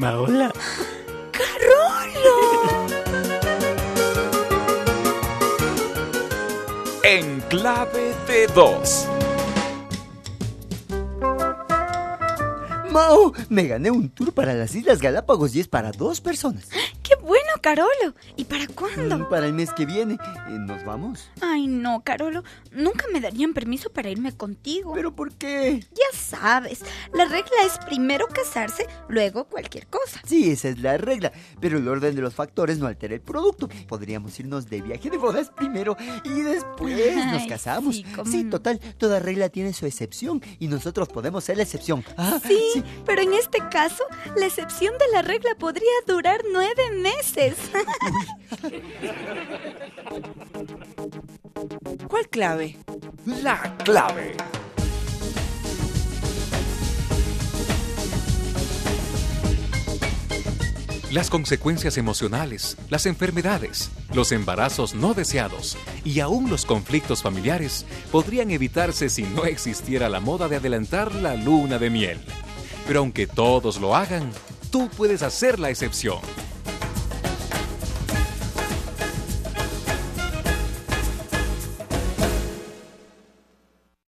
Hola. ¡Carolo! En clave de dos. Mao, me gané un tour para las Islas Galápagos y es para 2 personas. ¡Qué bueno, Carolo! ¿Y para cuándo? Para el mes que viene. ¿Nos vamos? Ay, no, Carolo. Nunca me darían permiso para irme contigo. ¿Pero por qué? Ya sabes, la regla es primero casarse, luego cualquier cosa. Sí, esa es la regla, pero el orden de los factores no altera el producto. Podríamos irnos de viaje de bodas primero y después nos Ay, casamos. sí, ¿cómo Sí, no? total, toda regla tiene su excepción y nosotros podemos ser la excepción. Ah, Sí, pero en este caso, la excepción de la regla podría durar 9 meses. ¿Cuál clave? La clave. Las consecuencias emocionales, las enfermedades, los embarazos no deseados y aún los conflictos familiares podrían evitarse si no existiera la moda de adelantar la luna de miel. Pero aunque todos lo hagan, tú puedes hacer la excepción.